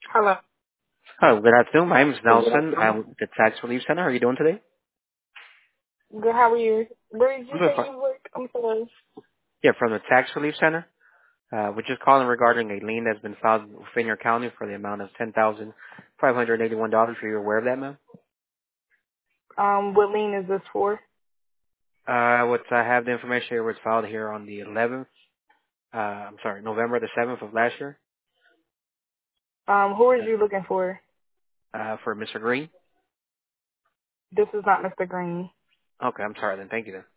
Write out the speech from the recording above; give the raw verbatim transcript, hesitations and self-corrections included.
Hello. Hello, good afternoon. My name is Good Nelson. I'm with the Tax Relief Center. How are you doing today? How are you? Where did you I'm doing say fine. you work? I'm sorry. Yeah, from the Tax Relief Center. Uh, we're just calling regarding a lien that's been filed within your county for the amount of ten thousand five hundred eighty-one dollars. Are you aware of that, ma'am? Um, what lien is this for? Uh, what I have the information here was filed here on the eleventh. Uh, I'm sorry, November the seventh of last year. Um, who is you looking for? Uh, for Mister Green. This is not Mister Green. Okay, I'm sorry then. Thank you then.